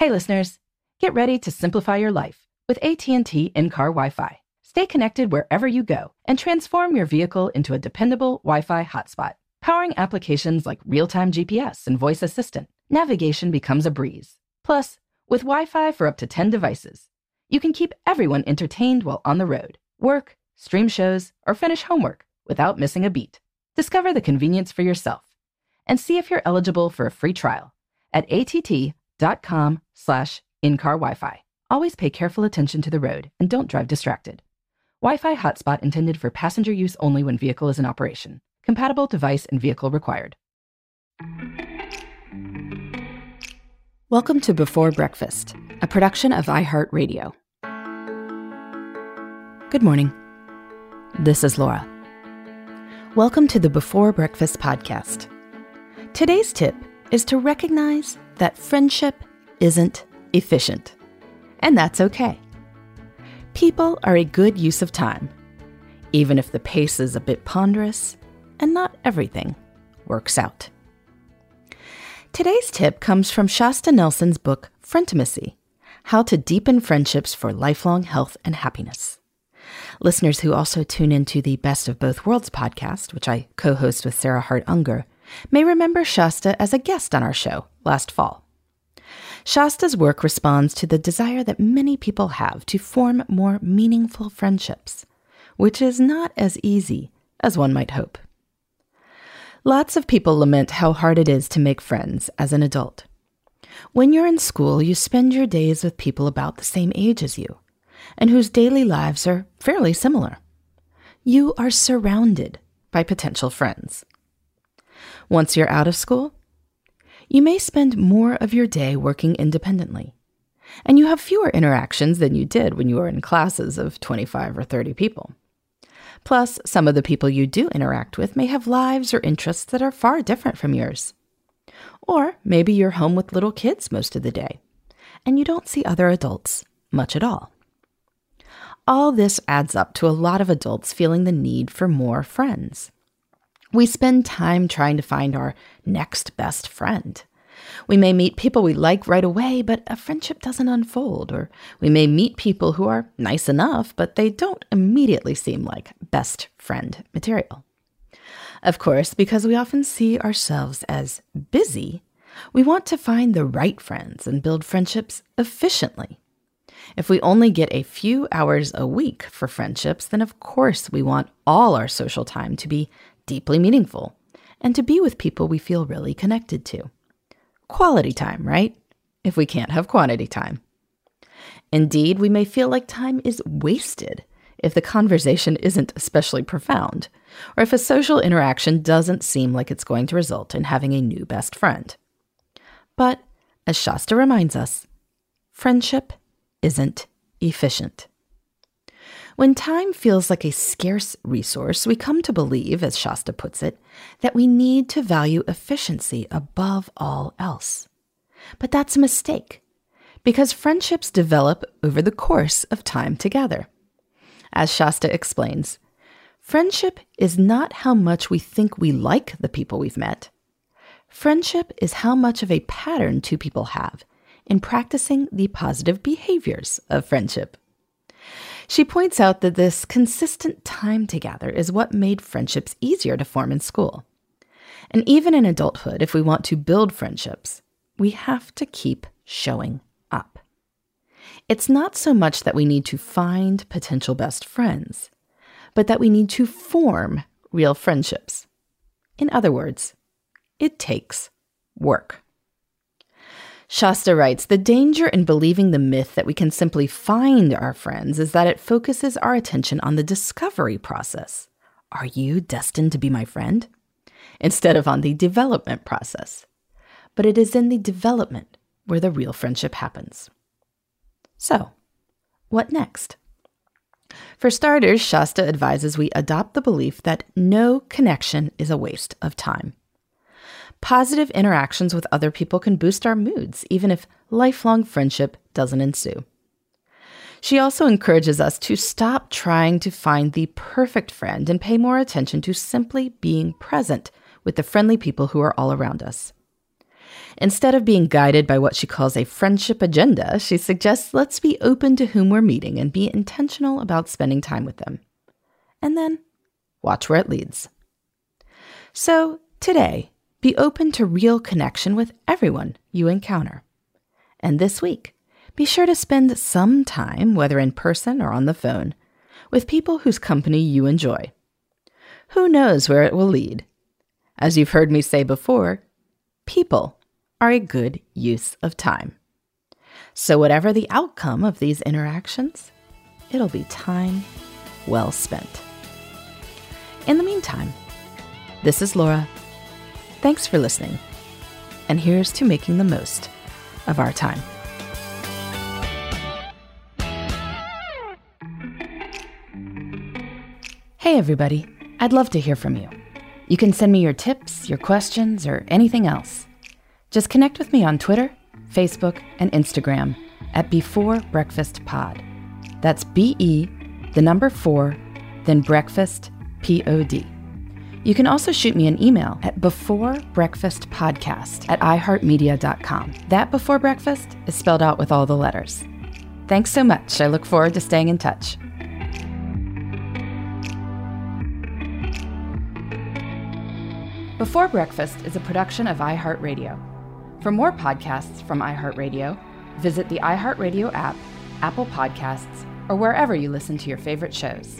Hey listeners, get ready to simplify your life with AT&T in-car Wi-Fi. Stay connected wherever you go and transform your vehicle into a dependable Wi-Fi hotspot. Powering applications like real-time GPS and voice assistant, navigation becomes a breeze. Plus, with Wi-Fi for up to 10 devices, you can keep everyone entertained while on the road, work, stream shows, or finish homework without missing a beat. Discover the convenience for yourself and see if you're eligible for a free trial at att.com/in-car Wi-Fi. Always pay careful attention to the road and don't drive distracted. Wi-Fi hotspot intended for passenger use only when vehicle is in operation. Compatible device and vehicle required. Welcome to Before Breakfast, a production of iHeartRadio. Good morning. This is Laura. Welcome to the Before Breakfast podcast. Today's tip is to recognize that friendship isn't efficient, and that's okay. People are a good use of time, even if the pace is a bit ponderous and not everything works out. Today's tip comes from Shasta Nelson's book, Frientimacy: How to Deepen Friendships for Lifelong Health and Happiness. Listeners who also tune into the Best of Both Worlds podcast, which I co-host with Sarah Hart Unger, may remember Shasta as a guest on our show last fall. Shasta's work responds to the desire that many people have to form more meaningful friendships, which is not as easy as one might hope. Lots of people lament how hard it is to make friends as an adult. When you're in school, you spend your days with people about the same age as you, and whose daily lives are fairly similar. You are surrounded by potential friends. Once you're out of school, you may spend more of your day working independently, and you have fewer interactions than you did when you were in classes of 25 or 30 people. Plus, some of the people you do interact with may have lives or interests that are far different from yours. Or maybe you're home with little kids most of the day, and you don't see other adults much at all. All this adds up to a lot of adults feeling the need for more friends. We spend time trying to find our next best friend. We may meet people we like right away, but a friendship doesn't unfold. Or we may meet people who are nice enough, but they don't immediately seem like best friend material. Of course, because we often see ourselves as busy, we want to find the right friends and build friendships efficiently. If we only get a few hours a week for friendships, then of course we want all our social time to be deeply meaningful and to be with people we feel really connected to. Quality time, right? If we can't have quantity time. Indeed, we may feel like time is wasted if the conversation isn't especially profound, or if a social interaction doesn't seem like it's going to result in having a new best friend. But, as Shasta reminds us, friendship isn't efficient. When time feels like a scarce resource, we come to believe, as Shasta puts it, that we need to value efficiency above all else. But that's a mistake, because friendships develop over the course of time together. As Shasta explains, friendship is not how much we think we like the people we've met. Friendship is how much of a pattern two people have in practicing the positive behaviors of friendship. She points out that this consistent time together is what made friendships easier to form in school. And even in adulthood, if we want to build friendships, we have to keep showing up. It's not so much that we need to find potential best friends, but that we need to form real friendships. In other words, it takes work. Shasta writes, the danger in believing the myth that we can simply find our friends is that it focuses our attention on the discovery process. Are you destined to be my friend? Instead of on the development process. But it is in the development where the real friendship happens. So, what next? For starters, Shasta advises we adopt the belief that no connection is a waste of time. Positive interactions with other people can boost our moods, even if lifelong friendship doesn't ensue. She also encourages us to stop trying to find the perfect friend and pay more attention to simply being present with the friendly people who are all around us. Instead of being guided by what she calls a friendship agenda, she suggests let's be open to whom we're meeting and be intentional about spending time with them. And then watch where it leads. So today, be open to real connection with everyone you encounter. And this week, be sure to spend some time, whether in person or on the phone, with people whose company you enjoy. Who knows where it will lead? As you've heard me say before, people are a good use of time. So whatever the outcome of these interactions, it'll be time well spent. In the meantime, this is Laura. Thanks for listening. And here's to making the most of our time. Hey everybody, I'd love to hear from you. You can send me your tips, your questions, or anything else. Just connect with me on Twitter, Facebook, and Instagram at Before Breakfast Pod. That's BE, the number 4, then breakfast, POD. You can also shoot me an email at beforebreakfastpodcast@iheartmedia.com. That Before Breakfast is spelled out with all the letters. Thanks so much. I look forward to staying in touch. Before Breakfast is a production of iHeartRadio. For more podcasts from iHeartRadio, visit the iHeartRadio app, Apple Podcasts, or wherever you listen to your favorite shows.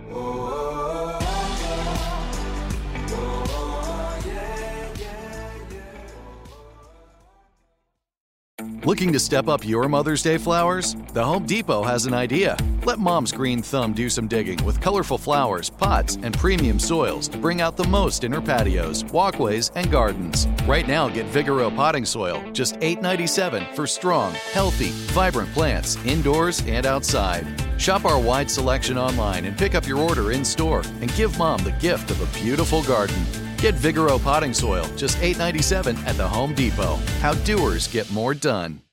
Looking to step up your Mother's Day flowers? The Home Depot has an idea. Let Mom's green thumb do some digging with colorful flowers, pots, and premium soils to bring out the most in her patios, walkways, and gardens. Right now, get Vigoro potting soil, just $8.97 for strong, healthy, vibrant plants indoors and outside. Shop our wide selection online and pick up your order in-store and give Mom the gift of a beautiful garden. Get Vigoro potting soil, just $8.97 at the Home Depot. How doers get more done.